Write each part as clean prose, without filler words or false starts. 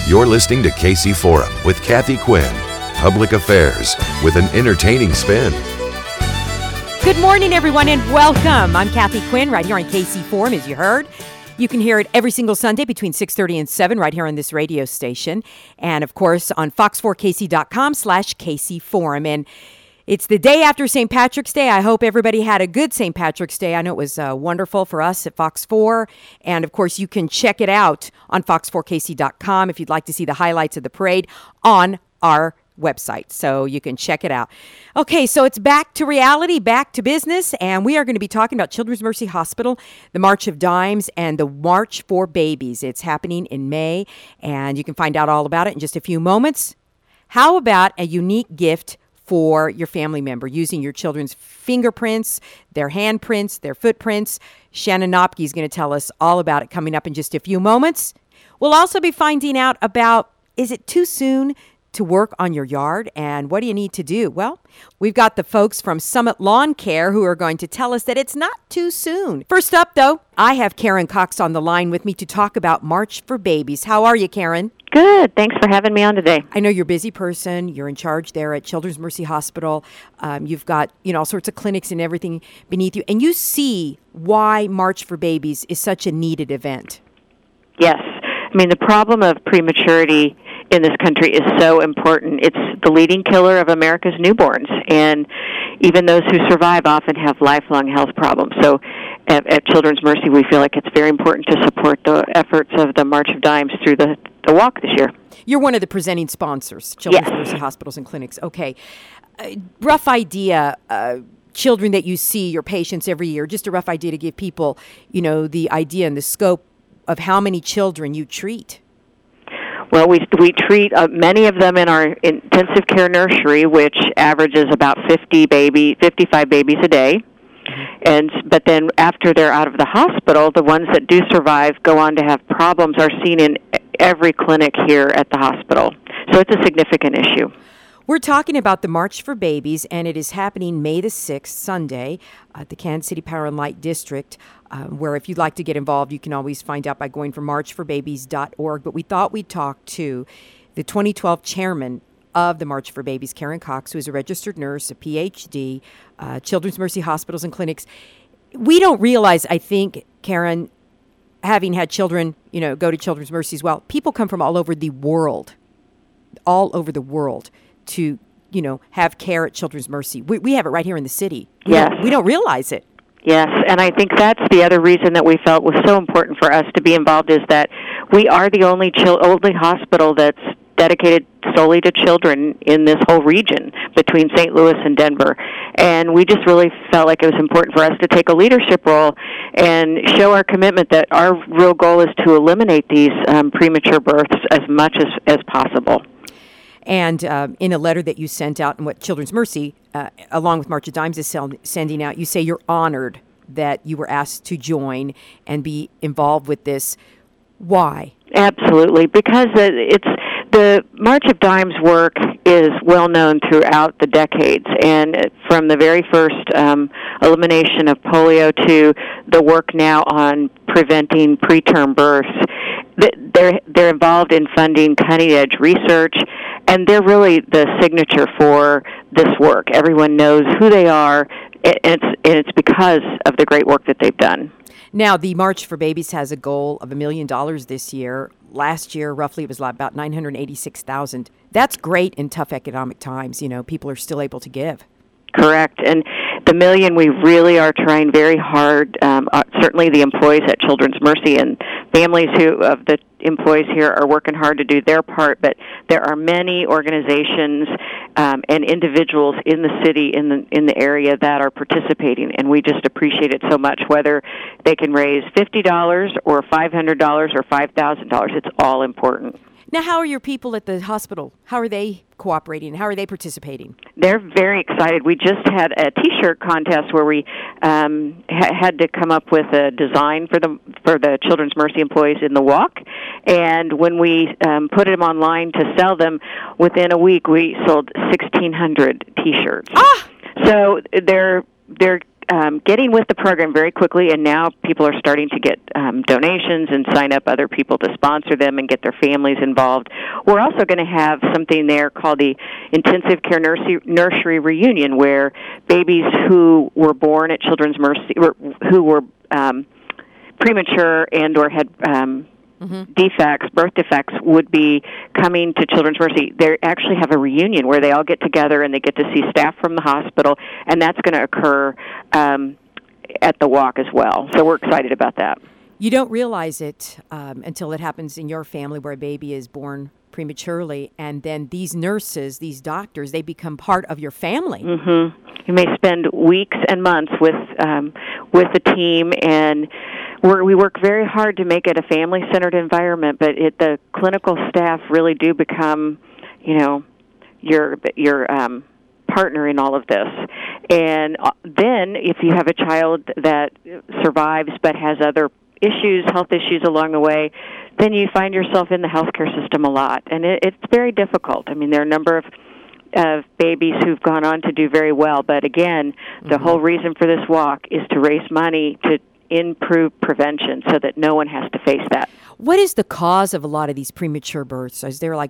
You're listening to KC Forum with Kathy Quinn. Public affairs with an entertaining spin. Good morning, everyone, and welcome. I'm Kathy Quinn, right here on KC Forum, as you heard. You can hear it every single Sunday between 6:30 and 7 right here on this radio station. And, of course, on fox4kc.com/KC Forum. And it's the day after St. Patrick's Day. I hope everybody had a good St. Patrick's Day. I know it was wonderful for us at Fox 4. And, of course, you can check it out on fox4kc.com if you'd like to see the highlights of the parade on our website. So you can check it out. Okay, so it's back to reality, back to business. And we are going to be talking about Children's Mercy Hospital, the March of Dimes, and the March for Babies. It's happening in May, and you can find out all about it in just a few moments. How about a unique gift for your family member using your children's fingerprints, their handprints, their footprints? Shannon Nopke is going to tell us all about it coming up in just a few moments. We'll also be finding out about, is it too soon to work on your yard, and what do you need to do? Well, we've got the folks from Summit Lawn Care who are going to tell us that it's not too soon. First up, though, I have Karen Cox on the line with me to talk about March for Babies. How are you, Karen? Good. Thanks for having me on today. I know you're a busy person. You're in charge there at Children's Mercy Hospital. You've got, all sorts of clinics and everything beneath you. And you see why March for Babies is such a needed event. Yes. I mean, the problem of prematurity in this country is so important. It's the leading killer of America's newborns. And even those who survive often have lifelong health problems. So at Children's Mercy, we feel like it's very important to support the efforts of the March of Dimes through the walk this year. You're one of the presenting sponsors, Children's Mercy Hospitals and Clinics. Okay. Rough idea, children that you see, your patients every year, just a rough idea to give people, the idea and the scope of how many children you treat. Well, we treat many of them in our intensive care nursery, which averages about 55 babies a day. But then after they're out of the hospital, the ones that do survive go on to have problems are seen in every clinic here at the hospital. So it's a significant issue. We're talking about the March for Babies, and it is happening May the 6th, Sunday, at the Kansas City Power and Light District, where if you'd like to get involved, you can always find out by going for marchforbabies.org. But we thought we'd talk to the 2012 chairman of the March for Babies, Karen Cox, who is a registered nurse, a PhD, Children's Mercy Hospitals and Clinics. We don't realize, I think, Karen, having had children, go to Children's Mercy as well, people come from all over the world to, have care at Children's Mercy. We have it right here in the city. We don't realize it. Yes, and I think that's the other reason that we felt was so important for us to be involved is that we are the only hospital that's dedicated solely to children in this whole region between St. Louis and Denver. And we just really felt like it was important for us to take a leadership role and show our commitment that our real goal is to eliminate these premature births as much as possible. And in a letter that you sent out and what Children's Mercy, along with March of Dimes, is sending out, you say you're honored that you were asked to join and be involved with this. Why? Absolutely, because the March of Dimes work is well known throughout the decades, and from the very first elimination of polio to the work now on preventing preterm births, they're involved in funding cutting-edge research, and they're really the signature for this work. Everyone knows who they are, and it's because of the great work that they've done. Now, the March for Babies has a goal of $1 million this year. Last year, roughly, it was about $986,000. That's great in tough economic times. People are still able to give. Correct. And the $1 million, we really are trying very hard, certainly the employees at Children's Mercy and families of the employees here are working hard to do their part, but there are many organizations and individuals in the city, in the area that are participating, and we just appreciate it so much, whether they can raise $50 or $500 or $5,000. It's all important. Now, how are your people at the hospital? How are they cooperating? How are they participating? They're very excited. We just had a T-shirt contest where we had to come up with a design for the Children's Mercy employees in the walk, and when we put them online to sell them, within a week we sold 1,600 T-shirts. Ah! So they're getting with the program very quickly, and now people are starting to get donations and sign up other people to sponsor them and get their families involved. We're also going to have something there called the Intensive Care Nursery Reunion, where babies who were born at Children's Mercy, or who were premature and or had birth defects, would be coming to Children's Mercy. They actually have a reunion where they all get together and they get to see staff from the hospital, and that's going to occur at the walk as well. So we're excited about that. You don't realize it until it happens in your family where a baby is born prematurely, and then these nurses, these doctors, they become part of your family. You may spend weeks and months with the team, and we work very hard to make it a family-centered environment, but the clinical staff really do become, your partner in all of this. And then if you have a child that survives but has other health issues along the way, then you find yourself in the healthcare system a lot. And it's very difficult. I mean, there are a number of babies who've gone on to do very well, but again, the whole reason for this walk is to raise money to improve prevention so that no one has to face that. What is the cause of a lot of these premature births? Is there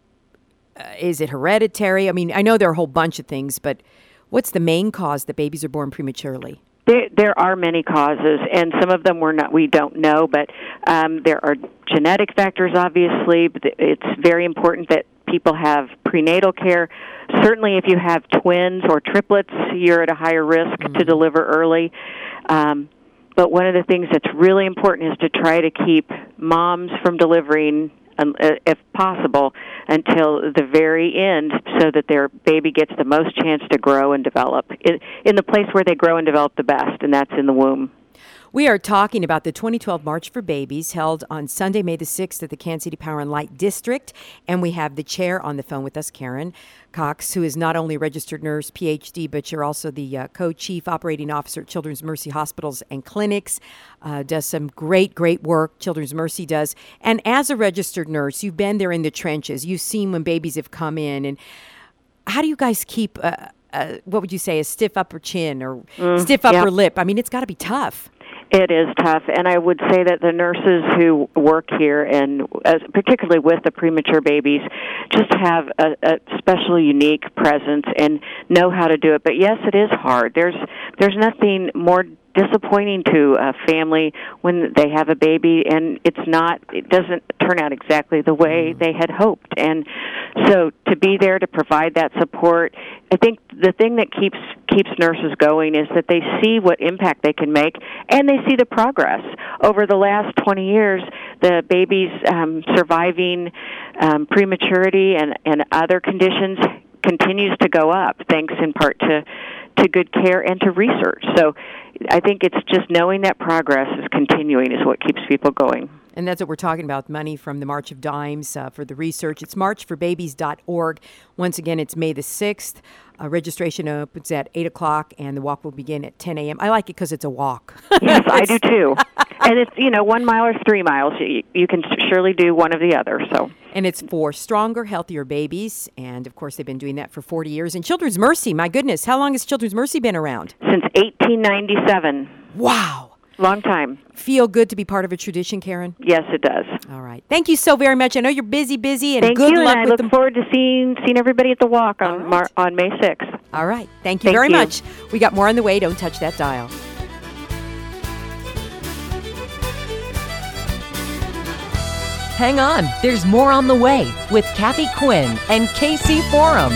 is it hereditary? I mean, I know there are a whole bunch of things, but what's the main cause that babies are born prematurely? There are many causes, and some of them we don't know, but there are genetic factors, obviously. But it's very important that people have prenatal care. Certainly if you have twins or triplets, you're at a higher risk to deliver early. But one of the things that's really important is to try to keep moms from delivering, if possible, until the very end, so that their baby gets the most chance to grow and develop in the place where they grow and develop the best, and that's in the womb. We are talking about the 2012 March for Babies held on Sunday, May the 6th at the Kansas City Power and Light District. And we have the chair on the phone with us, Karen Cox, who is not only a registered nurse, PhD, but you're also the co-chief operating officer at Children's Mercy Hospitals and Clinics. Does some great work, Children's Mercy does. And as a registered nurse, you've been there in the trenches. You've seen when babies have come in. And how do you guys keep, what would you say, a stiff upper chin or stiff upper lip? I mean, it's got to be tough. It is tough, and I would say that the nurses who work here, and particularly with the premature babies, just have a special, unique presence and know how to do it. But yes, it is hard. There's nothing more disappointing to a family when they have a baby and it doesn't turn out exactly the way they had hoped. And so to be there to provide that support, I think the thing that keeps nurses going is that they see what impact they can make, and they see the progress. Over the last 20 years, the babies surviving prematurity and other conditions continues to go up, thanks in part to good care and to research. So I think it's just knowing that progress is continuing is what keeps people going. And that's what we're talking about, money from the March of Dimes for the research. It's marchforbabies.org. Once again, it's May the 6th. Registration opens at 8 o'clock, and the walk will begin at 10 a.m. I like it because it's a walk. Yes, I do too. And it's, 1 mile or 3 miles. You can surely do one or the other. So. And it's for stronger, healthier babies. And, of course, they've been doing that for 40 years. And Children's Mercy, my goodness, how long has Children's Mercy been around? Since 1897. Wow. Long time. Feel good to be part of a tradition, Karen? Yes, it does. All right. Thank you so very much. I know you're busy, and Thank good you, luck and I with look forward to seeing everybody at the walk on May 6th. All right. Thank you very much. We got more on the way. Don't touch that dial. Hang on. There's more on the way with Kathy Quinn and KC Forum.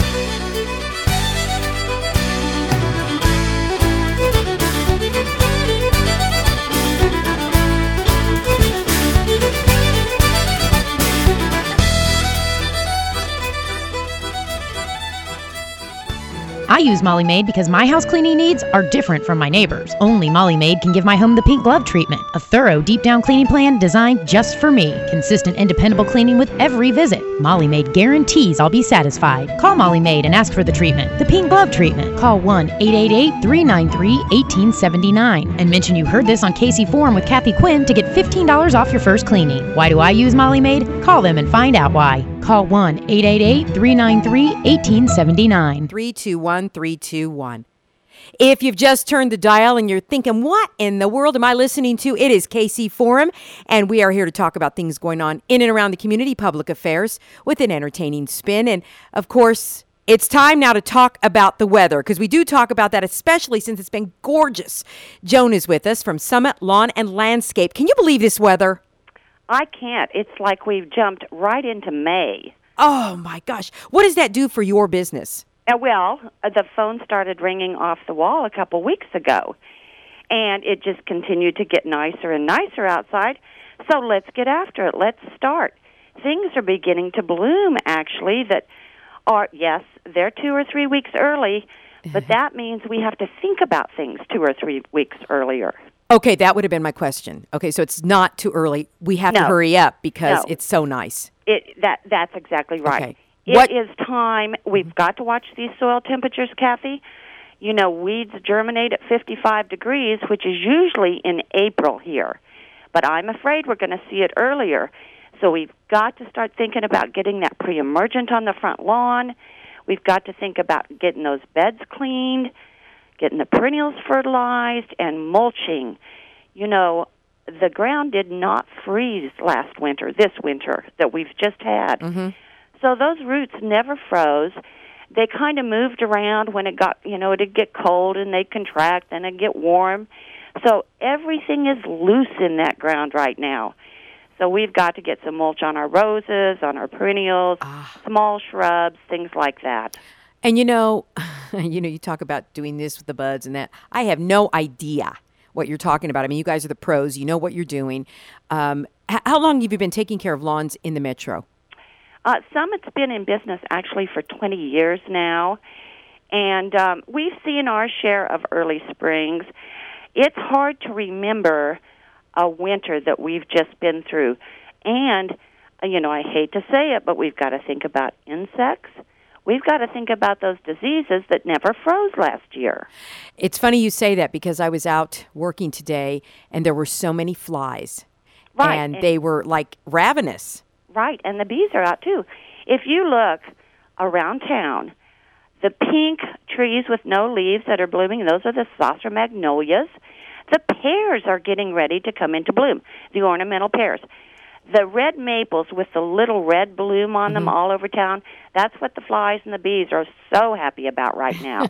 I use Molly Maid because my house cleaning needs are different from my neighbors. Only Molly Maid can give my home the pink glove treatment, a thorough deep down cleaning plan designed just for me. Consistent and dependable cleaning with every visit. Molly Maid guarantees I'll be satisfied. Call Molly Maid and ask for the treatment, the pink glove treatment. Call 1-888-393-1879 and mention you heard this on KC Forum with Kathy Quinn to get $15 off your first cleaning. Why do I use Molly Maid? Call them and find out why. Call 1-888-393-1879. 321-321. If you've just turned the dial and you're thinking, what in the world am I listening to? It is KC Forum, and we are here to talk about things going on in and around the community, public affairs, with an entertaining spin. And, of course, it's time now to talk about the weather, because we do talk about that, especially since it's been gorgeous. Joan is with us from Summit Lawn and Landscape. Can you believe this weather? I can't. It's like we've jumped right into May. Oh, my gosh. What does that do for your business? The phone started ringing off the wall a couple weeks ago, and it just continued to get nicer and nicer outside. So let's get after it. Let's start. Things are beginning to bloom, actually, that are, yes, they're 2 or 3 weeks early, but that means we have to think about things 2 or 3 weeks earlier. Okay, that would have been my question. Okay, so it's not too early. We have to hurry up because it's so nice. That's exactly right. Okay. It is time. We've got to watch these soil temperatures, Kathy. You know, weeds germinate at 55 degrees, which is usually in April here. But I'm afraid we're going to see it earlier. So we've got to start thinking about getting that pre-emergent on the front lawn. We've got to think about getting those beds cleaned, getting the perennials fertilized, and mulching. You know, the ground did not freeze this winter that we've just had. Mm-hmm. So those roots never froze. They kind of moved around when it got, it'd get cold and they'd contract and it'd get warm. So everything is loose in that ground right now. So we've got to get some mulch on our roses, on our perennials, small shrubs, things like that. And you talk about doing this with the buds and that. I have no idea what you're talking about. I mean, you guys are the pros. You know what you're doing. How long have you been taking care of lawns in the metro? Summit's been in business actually for 20 years now, and we've seen our share of early springs. It's hard to remember a winter that we've just been through. And, I hate to say it, but we've got to think about insects. We've got to think about those diseases that never froze last year. It's funny you say that because I was out working today, and there were so many flies. Right. And they were like ravenous. Right, and the bees are out, too. If you look around town, the pink trees with no leaves that are blooming, those are the saucer magnolias. The pears are getting ready to come into bloom, the ornamental pears. The red maples with the little red bloom on them all over town, that's what the flies and the bees are so happy about right now.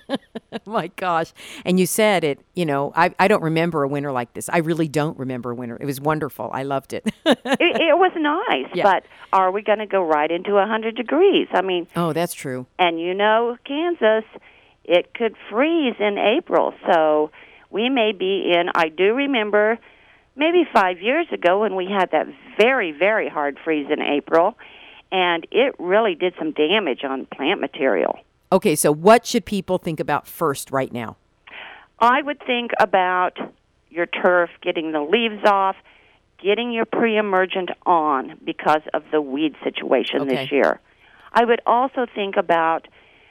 My gosh. And you said it, I don't remember a winter like this. I really don't remember a winter. It was wonderful. I loved it. It was nice, but are we going to go right into 100 degrees? I mean... Oh, that's true. And Kansas, it could freeze in April, so we may be in... I do remember maybe 5 years ago when we had that very, very hard freeze in April, and it really did some damage on plant material. Okay, so what should people think about first right now? I would think about your turf, getting the leaves off, getting your pre-emergent on because of the weed situation this year. I would also think about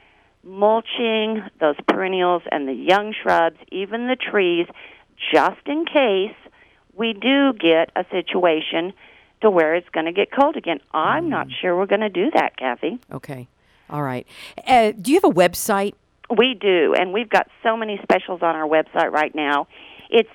mulching those perennials and the young shrubs, even the trees, just in case we do get a situation to where it's going to get cold again. I'm not sure we're going to do that, Kathy. Okay. All right. Do you have a website? We do, and we've got so many specials on our website right now. It's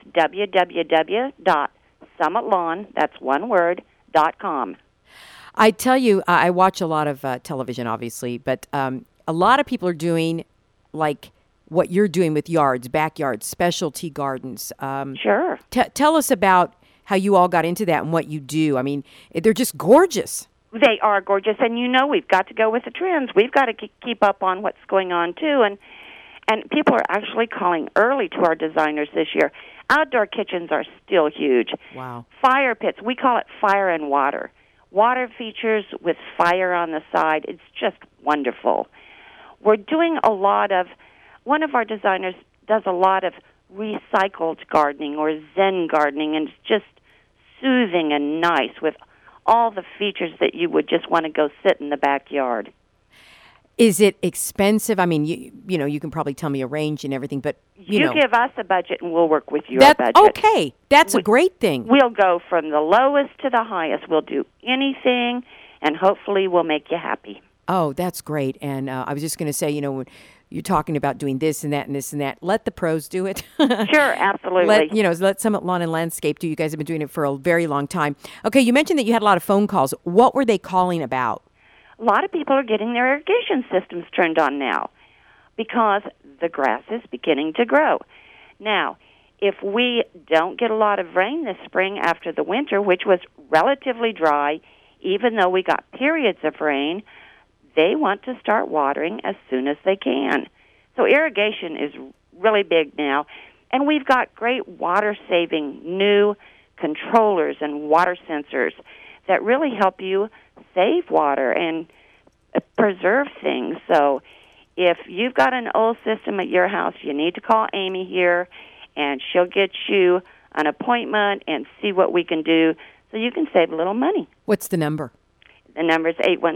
www.summitlawn, that's one word, .com. I tell you, I watch a lot of television, obviously, but a lot of people are doing like what you're doing with yards, backyards, specialty gardens. Sure. Tell us about how you all got into that and what you do. I mean, they're just gorgeous. They are gorgeous, and we've got to go with the trends. We've got to keep up on what's going on, too, and people are actually calling early to our designers this year. Outdoor kitchens are still huge. Wow. Fire pits, we call it fire and water. Water features with fire on the side. It's just wonderful. We're doing one of our designers does a lot of recycled gardening or Zen gardening, and it's just soothing and nice with all the features that you would just want to go sit in the backyard. Is it expensive? I mean, you can probably tell me a range and everything, but you give us a budget and we'll work with your budget. Okay, that's a great thing. We'll go from the lowest to the highest. We'll do anything, and hopefully we'll make you happy. Oh, that's great. And I was just going to say, you're talking about doing this and that and this and that. Let the pros do it. Sure, absolutely. Let Summit Lawn and Landscape do. You guys have been doing it for a very long time. Okay, you mentioned that you had a lot of phone calls. What were they calling about? A lot of people are getting their irrigation systems turned on now because the grass is beginning to grow. Now, if we don't get a lot of rain this spring after the winter, which was relatively dry, even though we got periods of rain, they want to start watering as soon as they can. So irrigation is really big now. And we've got great water-saving new controllers and water sensors that really help you save water and preserve things. So if you've got an old system at your house, you need to call Amy here, and she'll get you an appointment and see what we can do so you can save a little money. What's the number? The number is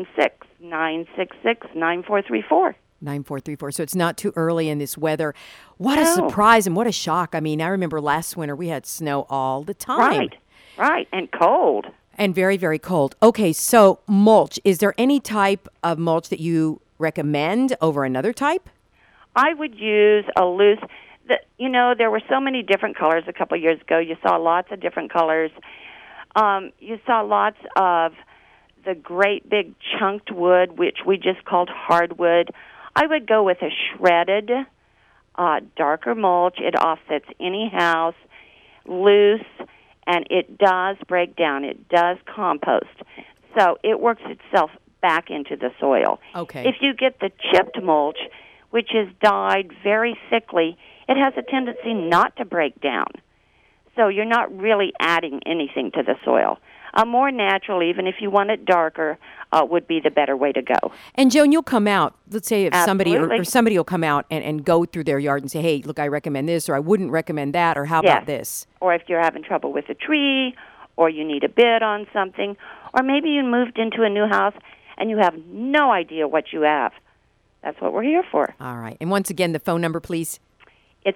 816-966-9434. 9434. So it's not too early in this weather. What a surprise and what a shock. I mean, I remember last winter we had snow all the time. Right, and cold. And very, very cold. Okay, so mulch. Is there any type of mulch that you recommend over another type? I would use a loose... there were so many different colors a couple of years ago. You saw lots of different colors. You saw lots of the great big chunked wood, which we just called hardwood. I would go with a shredded, darker mulch. It offsets any house, loose, and it does break down. It does compost. So it works itself back into the soil. Okay. If you get the chipped mulch, which is dyed very thickly, it has a tendency not to break down. So you're not really adding anything to the soil. A more natural, even if you want it darker, would be the better way to go. And Joan, you'll come out. Let's say if Absolutely. somebody will come out and go through their yard and say, hey, look, I recommend this, or I wouldn't recommend that, or how about this? Or if you're having trouble with a tree, or you need a bid on something, or maybe you moved into a new house and you have no idea what you have. That's what we're here for. All right. And once again, the phone number, please. It's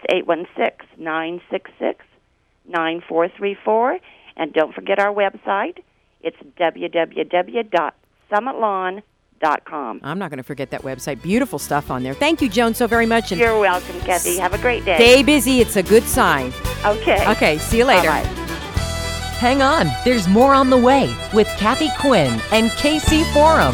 816-966-9434. And don't forget our website. It's www.summitlawn.com. I'm not going to forget that website. Beautiful stuff on there. Thank you, Joan, so very much. And you're welcome, Kathy. Have a great day. Stay busy. It's a good sign. Okay. Okay. See you later. Bye-bye. Hang on, there's more on the way with Kathy Quinn and KC Forum.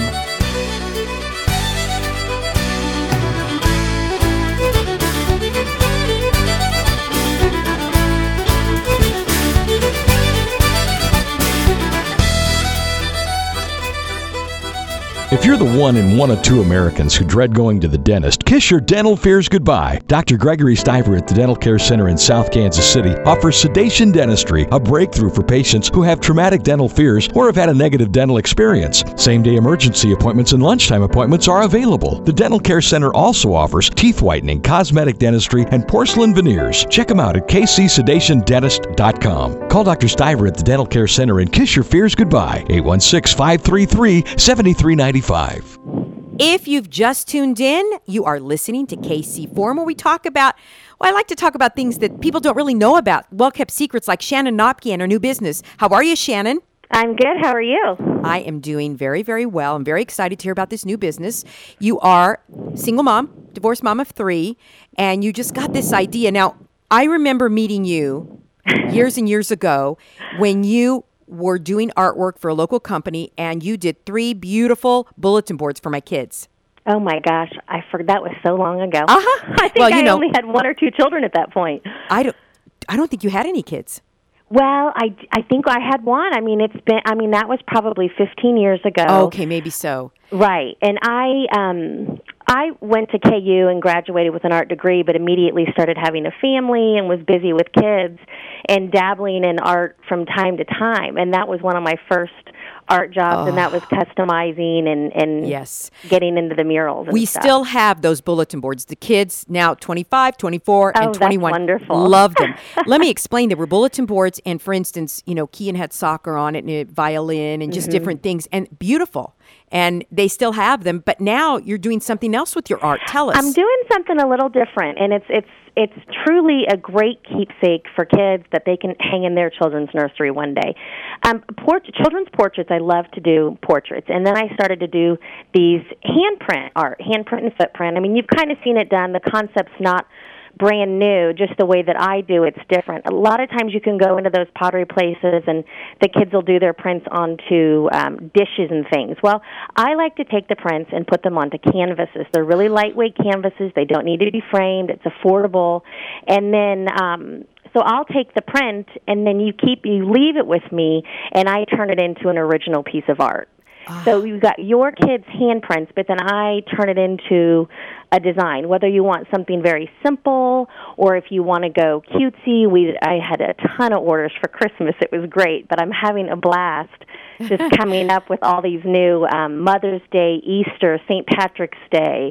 If you're the one in one of two Americans who dread going to the dentist, kiss your dental fears goodbye. Dr. Gregory Stiver at the Dental Care Center in South Kansas City offers sedation dentistry, a breakthrough for patients who have traumatic dental fears or have had a negative dental experience. Same-day emergency appointments and lunchtime appointments are available. The Dental Care Center also offers teeth whitening, cosmetic dentistry, and porcelain veneers. Check them out at kcsedationdentist.com. Call Dr. Stiver at the Dental Care Center and kiss your fears goodbye. 816-533-7395. If you've just tuned in, you are listening to KC Forum, where we talk about, I like to talk about things that people don't really know about, well-kept secrets like Shannon Nopke and her new business. How are you, Shannon? I'm good. How are you? I am doing very, very well. I'm very excited to hear about this new business. You are single mom, divorced mom of 3, and you just got this idea. Now, I remember meeting you years and years ago when you were doing artwork for a local company, and you did 3 beautiful bulletin boards for my kids. Oh, my gosh. I forgot. That was so long ago. Uh-huh. I think I only had 1 or 2 children at that point. I don't think you had any kids. Well, I think I had 1. I mean, that was probably 15 years ago. Okay, maybe so. Right. And I went to KU and graduated with an art degree, but immediately started having a family and was busy with kids and dabbling in art from time to time. And that was one of my first art jobs, and that was customizing and yes, getting into the murals and we stuff. still have those bulletin boards. The kids, now 25, 24, and 21. That's wonderful. Loved them. Let me explain. They were bulletin boards, and for instance, Kian had soccer on it, and violin, and just different things, and beautiful. And they still have them, but now you're doing something else with your art. Tell us. I'm doing something a little different, and it's truly a great keepsake for kids that they can hang in their children's nursery one day. Children's portraits portraits. I love to do portraits. And then I started to do these handprint art, handprint and footprint. I mean, you've kind of seen it done. The concept's not brand new, just the way that I do it's different. A lot of times you can go into those pottery places and the kids will do their prints onto dishes and things. Well, I like to take the prints and put them onto canvases. They're really lightweight canvases. They don't need to be framed. It's affordable. And then so I'll take the print and then you leave it with me and I turn it into an original piece of art. So you've got your kids' handprints, but then I turn it into a design, whether you want something very simple or if you want to go cutesy. I had a ton of orders for Christmas. It was great, but I'm having a blast just coming up with all these new Mother's Day, Easter, St. Patrick's Day.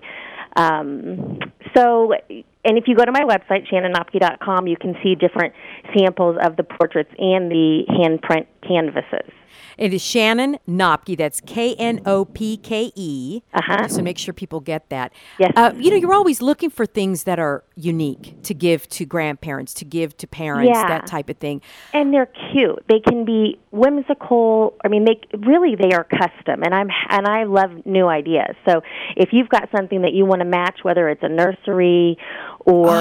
And if you go to my website, shannonnopke.com, you can see different samples of the portraits and the handprint canvases. It is Shannon Nopke. That's Knopke. So make sure people get that. Yes. You're always looking for things that are unique to give to grandparents, to give to parents, that type of thing. And they're cute. They can be whimsical. I mean, they are custom. And I love new ideas. So if you've got something that you want to match, whether it's a nursery or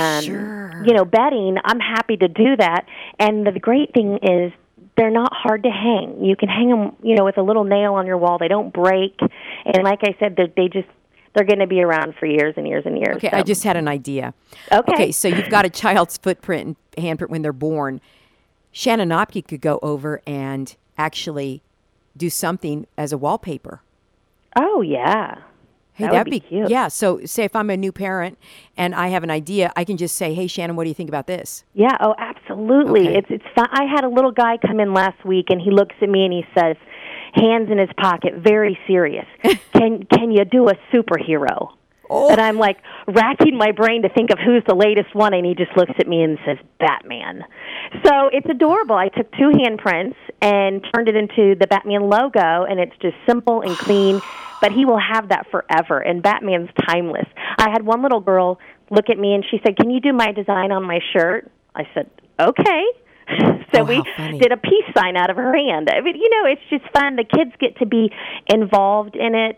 bedding, I'm happy to do that. And the great thing is, they're not hard to hang. You can hang them, with a little nail on your wall. They don't break. And like I said, they're going to be around for years and years and years. Okay, so. I just had an idea. Okay, so you've got a child's footprint and handprint when they're born. Shannon Nopke could go over and actually do something as a wallpaper. Oh, yeah. Hey, that'd be cute. Yeah, so say if I'm a new parent and I have an idea, I can just say, hey, Shannon, what do you think about this? Yeah, oh, absolutely. Okay. It's fun. I had a little guy come in last week, and he looks at me and he says, hands in his pocket, very serious, can you do a superhero? Oh. And I'm like racking my brain to think of who's the latest one, and he just looks at me and says, Batman. So it's adorable. I took 2 handprints and turned it into the Batman logo, and it's just simple and clean, but he will have that forever, and Batman's timeless. I had one little girl look at me, and she said, can you do my design on my shirt? I said, okay. So we did a peace sign out of her hand. I mean, it's just fun. The kids get to be involved in it,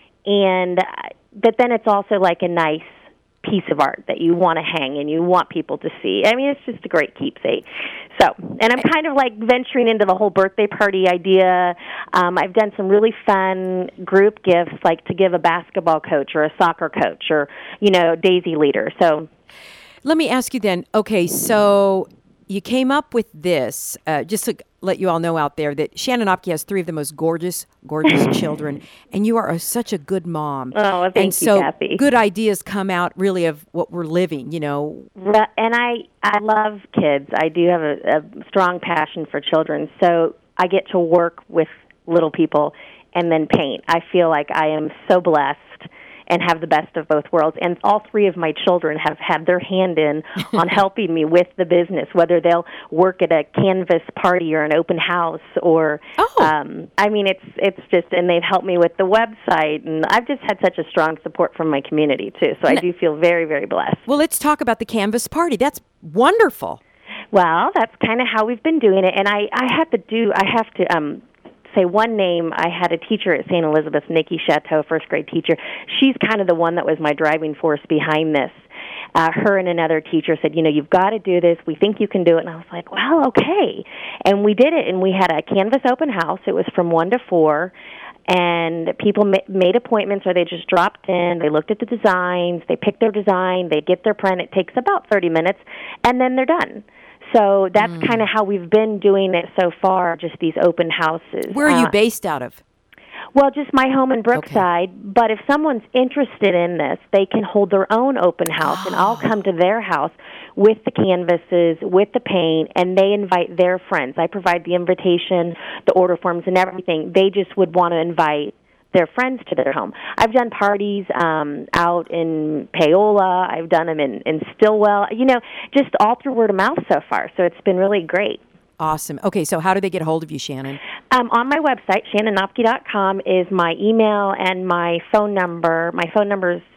but then it's also like a nice piece of art that you want to hang and you want people to see. I mean, it's just a great keepsake. So, and I'm kind of like venturing into the whole birthday party idea. I've done some really fun group gifts, like to give a basketball coach or a soccer coach or, daisy leader. So let me ask you then, okay, so you came up with this, just to let you all know out there that Shannon Nopke has 3 of the most gorgeous children, and you are such a good mom. Oh, thank you, Kathy. Good ideas come out really of what we're living, And I love kids. I do have a strong passion for children, so I get to work with little people and then paint. I feel like I am so blessed and have the best of both worlds. And all 3 of my children have had their hand in on helping me with the business, whether they'll work at a canvas party or an open house or, it's just, and they've helped me with the website. And I've just had such a strong support from my community, too. So I do feel very, very blessed. Well, let's talk about the canvas party. That's wonderful. Well, that's kind of how we've been doing it. And I have to say one name. I had a teacher at St. Elizabeth, Nikki Chateau, first grade teacher. She's kind of the one that was my driving force behind this. Her and another teacher said, you've got to do this. We think you can do it. And I was like, well, okay. And we did it, and we had a canvas open house. It was from 1 to 4. And people made appointments, or they just dropped in. They looked at the designs. They picked their design. They get their print. It takes about 30 minutes, and then they're done. So that's kind of how we've been doing it so far, just these open houses. Where are you based out of? Well, just my home in Brookside. Okay. But if someone's interested in this, they can hold their own open house, and I'll come to their house with the canvases, with the paint, and they invite their friends. I provide the invitation, the order forms, and everything. They just would want to invite their friends to their home. I've done parties out in Paola. I've done them in Stillwell, just all through word of mouth so far. So it's been really great. Awesome. Okay, so how do they get a hold of you, Shannon? On my website, shannonnopke.com, is my email and my phone number. My phone number is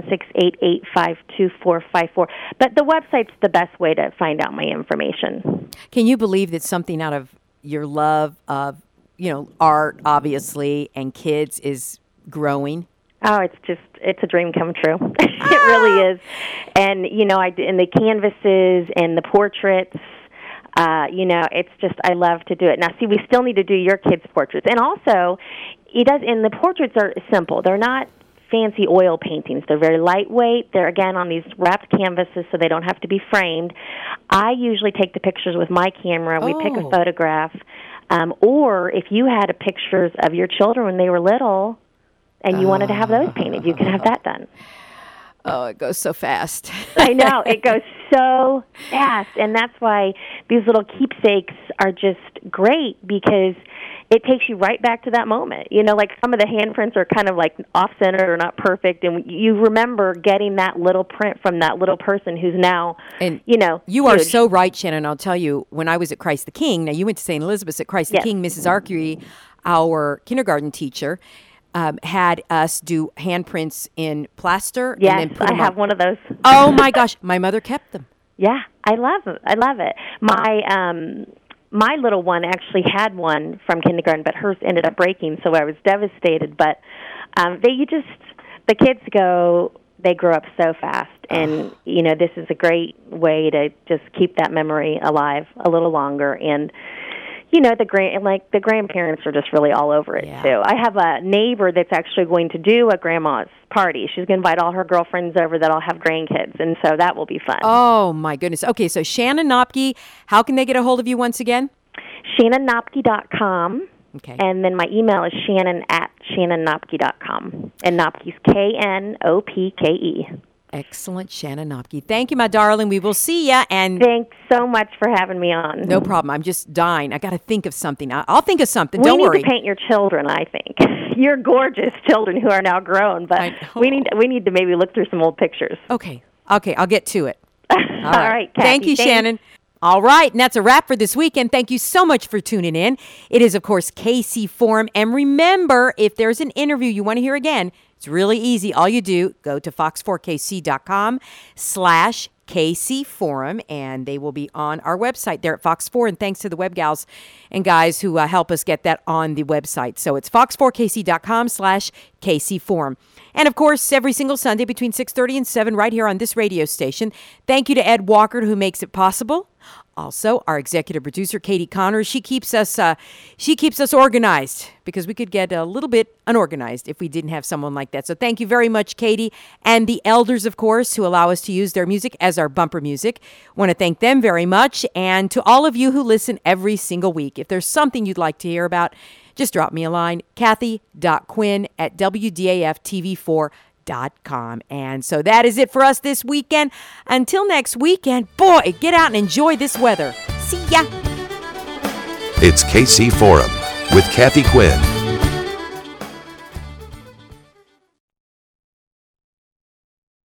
816-885-2454. But the website's the best way to find out my information. Can you believe that something out of your love of art, obviously, and kids is growing. Oh, it's a dream come true. It really is. And, and the canvases and the portraits, it's just, I love to do it. Now, see, we still need to do your kids' portraits. And also, and the portraits are simple. They're not fancy oil paintings. They're very lightweight. They're, again, on these wrapped canvases, so they don't have to be framed. I usually take the pictures with my camera. We pick a photograph. Or if you had pictures of your children when they were little and you wanted to have those painted, you can have that done. Oh, it goes so fast. I know. It goes so fast. And that's why these little keepsakes are just great, because it takes you right back to that moment. Like some of the handprints are kind of like off-centered or not perfect, and you remember getting that little print from that little person who's now, You are so right, Shannon. I'll tell you, when I was at Christ the King, now you went to St. Elizabeth's at Christ the King, Mrs. Arcury, our kindergarten teacher, had us do handprints in plaster. Yes, and then put I have one of those. Oh, my gosh. My mother kept them. Yeah, I love it. My little one actually had one from kindergarten, but hers ended up breaking, so I was devastated. But the kids they grow up so fast, and, this is a great way to just keep that memory alive a little longer. And the grandparents are just really all over it, too. I have a neighbor that's actually going to do a grandma's party. She's going to invite all her girlfriends over that all have grandkids, and so that will be fun. Oh, my goodness. Okay, so Shannon Nopke, how can they get a hold of you once again? ShannonNopke.com. Okay. And then my email is shannon@shannonnopke.com. And Nopke's Knopke. Excellent, Shannon Nopke. Thank you, my darling. We will see ya. And thanks so much for having me on. No problem. I'm just dying. I got to think of something. I'll think of something. Don't worry. We need to paint your children, I think. Your gorgeous children who are now grown. But we need to maybe look through some old pictures. Okay. I'll get to it. All right, Kathy. Thank you, Shannon. All right, and that's a wrap for this weekend. Thank you so much for tuning in. It is, of course, KC Forum. And remember, if there's an interview you want to hear again, it's really easy. All you do, go to fox4kc.com/KC Forum, and they will be on our website there at Fox 4. And thanks to the web gals and guys who help us get that on the website. So it's fox4kc.com/KC Forum. And, of course, every single Sunday between 6:30 and 7 right here on this radio station. Thank you to Ed Walker, who makes it possible. Also, our executive producer, Katie Connors, she keeps us organized, because we could get a little bit unorganized if we didn't have someone like that. So thank you very much, Katie, and the elders, of course, who allow us to use their music as our bumper music. Want to thank them very much. And to all of you who listen every single week, if there's something you'd like to hear about, just drop me a line, Kathy.Quinn@WDAFTV4.com. And so that is it for us this weekend. Until next weekend, boy, get out and enjoy this weather. See ya. It's KC Forum with Kathy Quinn.